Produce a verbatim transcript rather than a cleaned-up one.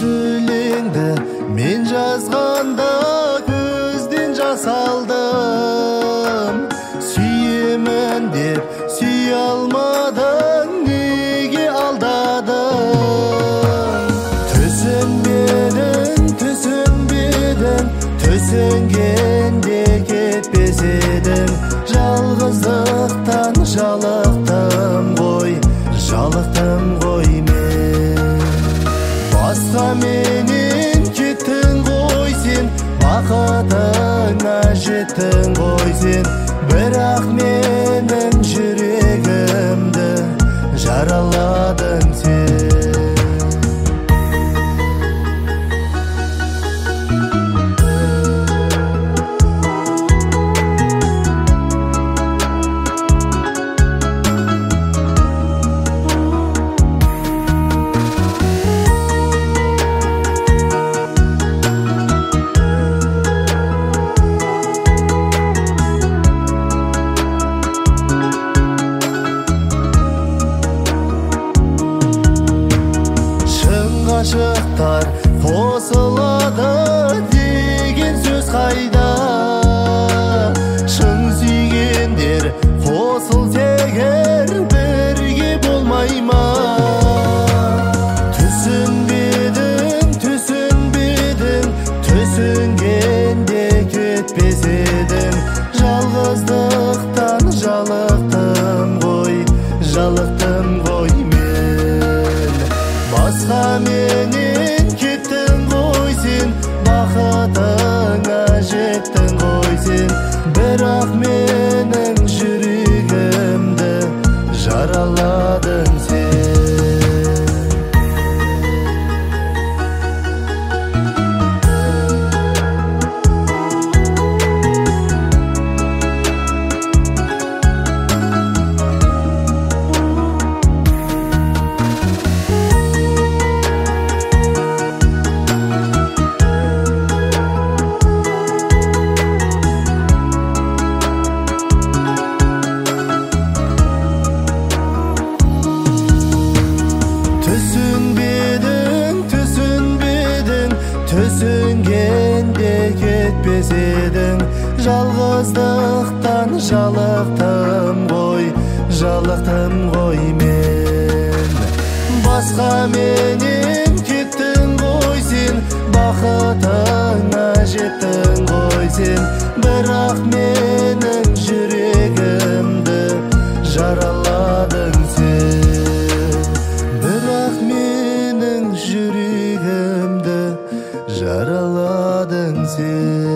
өлеңді мен жазғанда көзден жас алдым. Сүйемін деп сүйе алмадың, неге алдадың? Түсінбедің, түсінбедің, түсінгенде кетпес едің. Жалғыздықтан жалықтым ғой, жалықтым ғой мен. Басқа менен кеттің ғой сен, бақытыңа жеттің ғой сен. Бірақ менің жүрегімді жараладың сен. Ғашықтар қосылады деген сөз қайда? Шын сүйгендер қосылса егер бірге болмай ма? Түсінбедің, түсінбедің, түсінгенде кетпес едің. Жалғыздықтан жалықтым ғой, жалықтым ғой мен. Басқа менен кеттің ғой сен, бақытыңа жеттің ғой сен. Бірақ менің жүрегімді жараладың сен. Түсінгенде кетпес едің. Жалғыздықтан жалықтым ғой, жалықтым ғой мен. Басқа менен кеттің ғой сен, бақытыңа жеттің ғой сен. Бірақ менің жүрегімді жараладың сен. Бірақ менің жүрегімді жараладың сен.